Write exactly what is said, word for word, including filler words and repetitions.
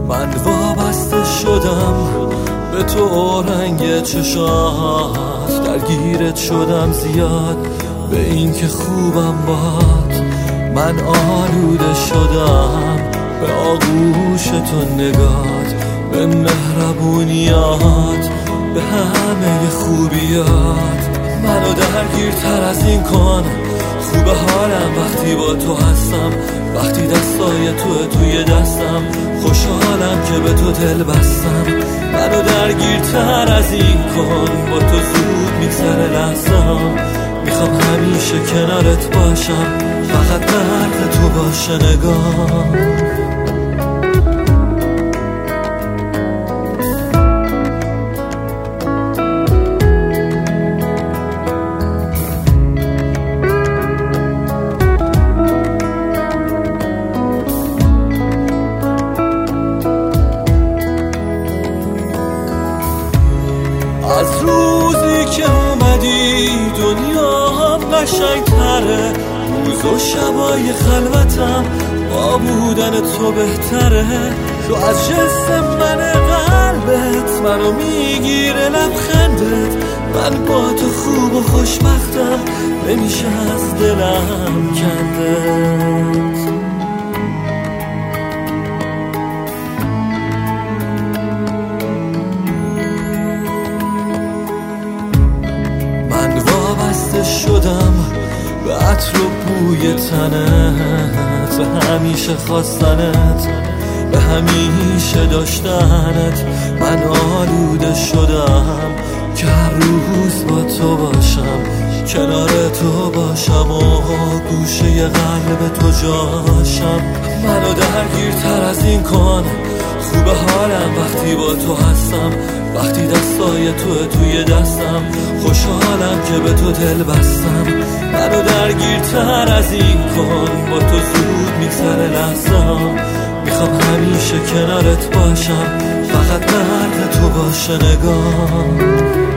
من وابسته شدم به تو رنگ چشات، درگیرت شدم زیاد به این که خوبم باد. من آلوده شدم به آغوش تو نگات، به مهربونیات، به همه خوبیات. منو درگیرتر از این کن، خوب حالم وقتی با تو هستم، وقتی دستای تو توی دستم، خوشحالم که به تو دل بستم. منو درگیرتر از این کن، با تو زود میگذره لحظه‌ام، میخوام همیشه کنارت باشم، فقط غرق تو باشه نگام. از روزی که اومدی دنیا هم قشنگ تره، روز و شبای خلوتم با بودن تو بهتره. تو از جسم من قلبت منو میگیره لبخندت، من با تو خوب و خوشبختم، نمیشه از دلم کندت. وابسته شدم به عطر و بوی تنت، به همیشه خواستنت، به همیشه داشتنت. من آلوده شدم که هر روز با تو باشم، کنار تو باشم و گوشه قلب تو جاشم. منو درگیرتر از این کن، خوب حالم وقتی با تو هستم، وقتی دستای تو توی دستم، خوشحالم که به تو دل بستم. منو درگیرتر از این کن، با تو زود میگذره لحظه‌ام، میخوام همیشه کنارت باشم، فقط غرق تو باشه نگام.